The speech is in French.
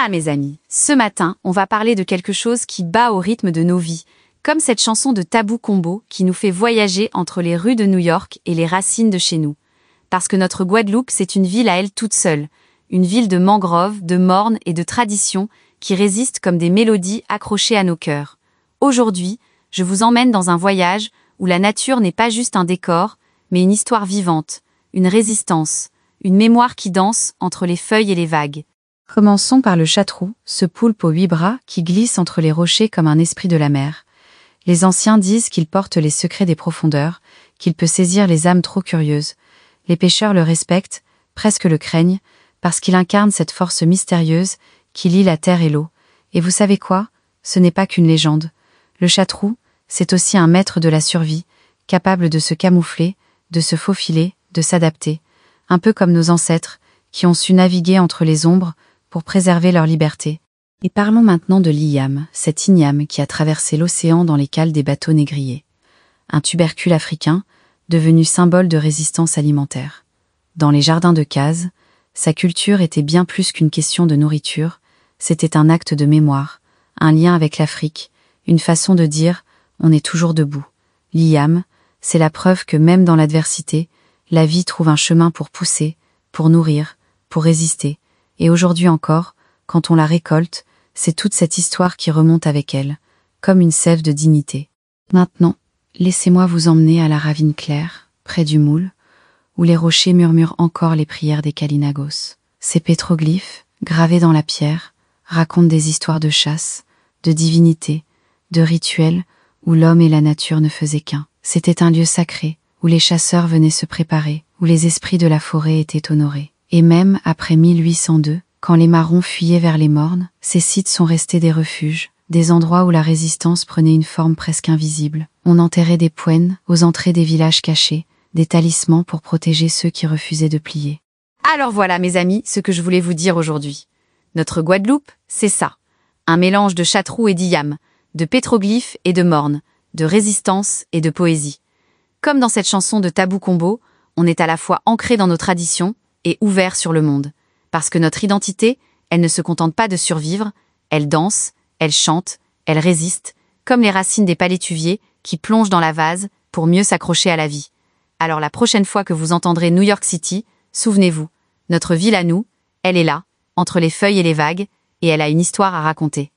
Voilà mes amis, ce matin, on va parler de quelque chose qui bat au rythme de nos vies, comme cette chanson de Tabou Combo qui nous fait voyager entre les rues de New York et les racines de chez nous. Parce que notre Guadeloupe, c'est une ville à elle toute seule, une ville de mangroves, de mornes et de traditions qui résistent comme des mélodies accrochées à nos cœurs. Aujourd'hui, je vous emmène dans un voyage où la nature n'est pas juste un décor, mais une histoire vivante, une résistance, une mémoire qui danse entre les feuilles et les vagues. Commençons par le chatrou, ce poulpe aux 8 bras qui glisse entre les rochers comme un esprit de la mer. Les anciens disent qu'il porte les secrets des profondeurs, qu'il peut saisir les âmes trop curieuses. Les pêcheurs le respectent, presque le craignent, parce qu'il incarne cette force mystérieuse qui lie la terre et l'eau. Et vous savez quoi? Ce n'est pas qu'une légende. Le chatrou, c'est aussi un maître de la survie, capable de se camoufler, de se faufiler, de s'adapter. Un peu comme nos ancêtres, qui ont su naviguer entre les ombres pour préserver leur liberté. Et parlons maintenant de l'Iyam, cet igname qui a traversé l'océan dans les cales des bateaux négriers. Un tubercule africain, devenu symbole de résistance alimentaire. Dans les jardins de Cazes, sa culture était bien plus qu'une question de nourriture, c'était un acte de mémoire, un lien avec l'Afrique, une façon de dire « on est toujours debout ». L'Iyam, c'est la preuve que même dans l'adversité, la vie trouve un chemin pour pousser, pour nourrir, pour résister. Et aujourd'hui encore, quand on la récolte, c'est toute cette histoire qui remonte avec elle, comme une sève de dignité. Maintenant, laissez-moi vous emmener à la ravine claire, près du Moule, où les rochers murmurent encore les prières des Kalinagos. Ces pétroglyphes, gravés dans la pierre, racontent des histoires de chasse, de divinité, de rituels où l'homme et la nature ne faisaient qu'un. C'était un lieu sacré, où les chasseurs venaient se préparer, où les esprits de la forêt étaient honorés. Et même après 1802, quand les Marrons fuyaient vers les Mornes, ces sites sont restés des refuges, des endroits où la résistance prenait une forme presque invisible. On enterrait des poènes aux entrées des villages cachés, des talismans pour protéger ceux qui refusaient de plier. Alors voilà mes amis, ce que je voulais vous dire aujourd'hui. Notre Guadeloupe, c'est ça. Un mélange de chatrou et d'Iyam, de pétroglyphes et de mornes, de résistance et de poésie. Comme dans cette chanson de Tabou Combo, on est à la fois ancré dans nos traditions et ouvert sur le monde. Parce que notre identité, elle ne se contente pas de survivre, elle danse, elle chante, elle résiste, comme les racines des palétuviers qui plongent dans la vase pour mieux s'accrocher à la vie. Alors la prochaine fois que vous entendrez New York City, souvenez-vous, notre ville à nous, elle est là, entre les feuilles et les vagues, et elle a une histoire à raconter.